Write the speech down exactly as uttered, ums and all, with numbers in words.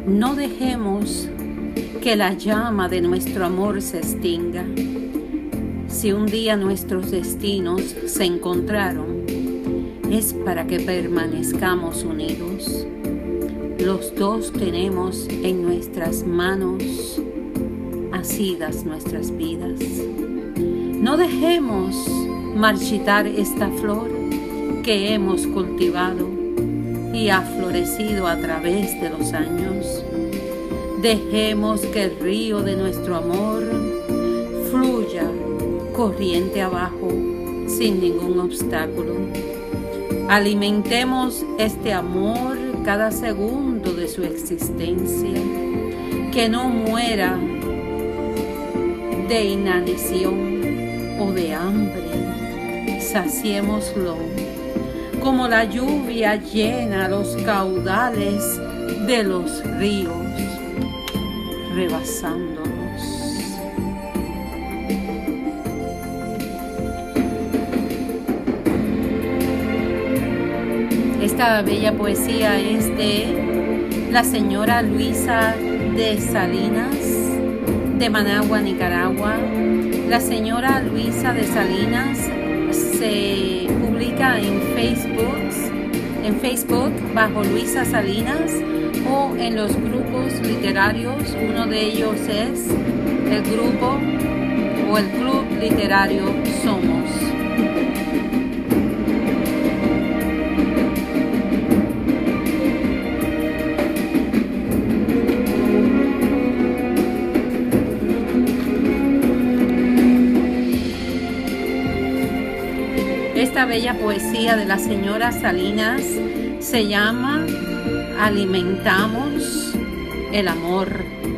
No dejemos que la llama de nuestro amor se extinga. Si un día nuestros destinos se encontraron, es para que permanezcamos unidos. Los dos tenemos en nuestras manos asidas nuestras vidas. No dejemos marchitar esta flor que hemos cultivado y ha florecido a través de los años. Dejemos que el río de nuestro amor fluya corriente abajo sin ningún obstáculo. Alimentemos este amor cada segundo de su existencia, que no muera de inanición o de hambre. Saciémoslo como la lluvia llena los caudales de los ríos, rebasándolos. Esta bella poesía es de la señora Luisa de Salinas, de Managua, Nicaragua. La señora Luisa de Salinas se publica en Facebook, en Facebook bajo Luisa Salinas, o en los grupos literarios. Uno de ellos es el grupo o el club literario Somos. Esta bella poesía de la señora Salinas se llama Alimentamos el amor.